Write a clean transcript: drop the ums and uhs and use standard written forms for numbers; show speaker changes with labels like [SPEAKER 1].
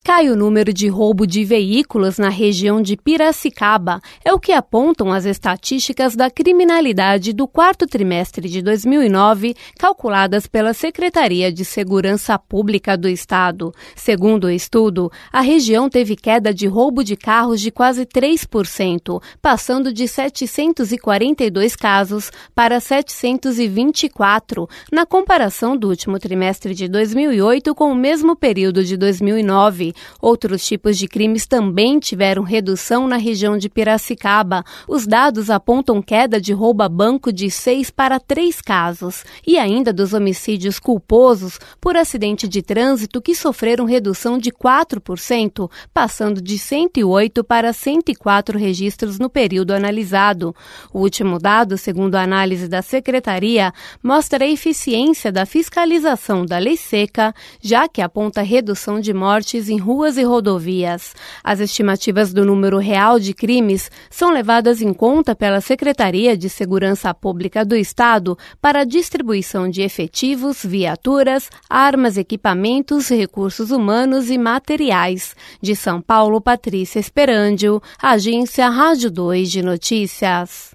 [SPEAKER 1] Cai o número de roubo de veículos na região de Piracicaba, é o que apontam as estatísticas da criminalidade do quarto trimestre de 2009, calculadas pela Secretaria de Segurança Pública do Estado. Segundo o estudo, a região teve queda de roubo de carros de quase 3%, passando de 742 casos para 724, na comparação do último trimestre de 2008 com o mesmo período de 2009. Outros tipos de crimes também tiveram redução na região de Piracicaba. Os dados apontam queda de roubo a banco de 6 para 3 casos e ainda dos homicídios culposos por acidente de trânsito que sofreram redução de 4%, passando de 108 para 104 registros no período analisado. O último dado, segundo a análise da Secretaria, mostra a eficiência da fiscalização da lei seca, já que aponta redução de mortes em ruas e rodovias. As estimativas do número real de crimes são levadas em conta pela Secretaria de Segurança Pública do Estado para a distribuição de efetivos, viaturas, armas, equipamentos, recursos humanos e materiais. De São Paulo, Patrícia Esperandio, Agência Rádio 2 de Notícias.